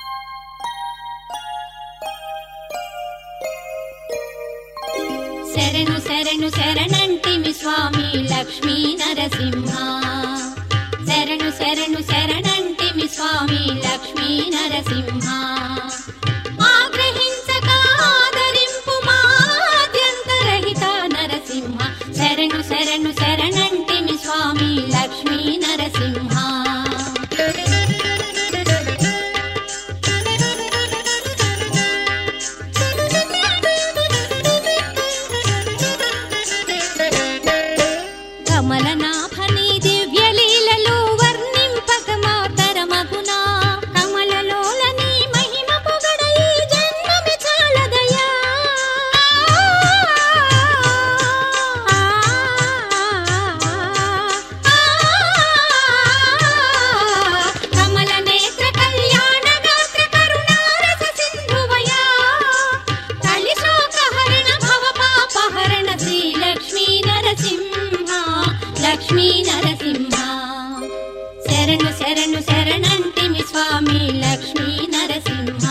శరణు శరణు శరణంటిమి స్వామి లక్ష్మీ నరసింహ. శరణు శరణు శరణంటిమి స్వామి లక్ష్మీ నరసింహ. ఆగ్రహించక ఆదరింపు మాద్యంతరహిత నరసింహ. శరణు శరణు శరణంటిమి స్వామి లక్ష్మీ నరసింహ. కమలనాభని దివ్యలీలలు వర్ణింపక మాతరమగునా. కమలలోలని మహిమ పొగడ ఈ జన్మమి చాలదయా. కమల నేత్ర కళ్యాణ గాత్ర కరుణారస సింధువయా. కలిశోకహరణ భవ పాపహరణ శ్రీ లక్ష్మీ నరసింహ. లక్ష్మీ నరసింహ. శరణు శరణు శరణంటిమి స్వామి లక్ష్మీ నరసింహ.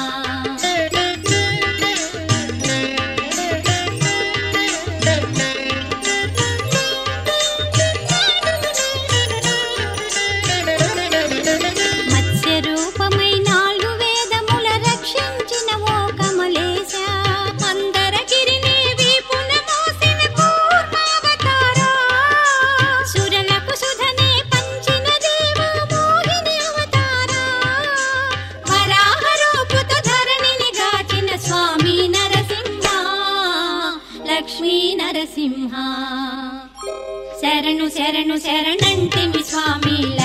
మత్స్య రూపమై 4 వేదముల రక్షించిన ఓ కమలేశ. అందరగిరిని వీపున మోసిన కూర్మావతారా. సురలకు సుధనే పంచిన దేవ మోహిని అవతారా. వరాహ రూపుతో ధరణిని గాచిన స్వామి నరసింహ. లక్ష్మీ నరసింహ. శరణు శరణు శరణంటిమి స్వామి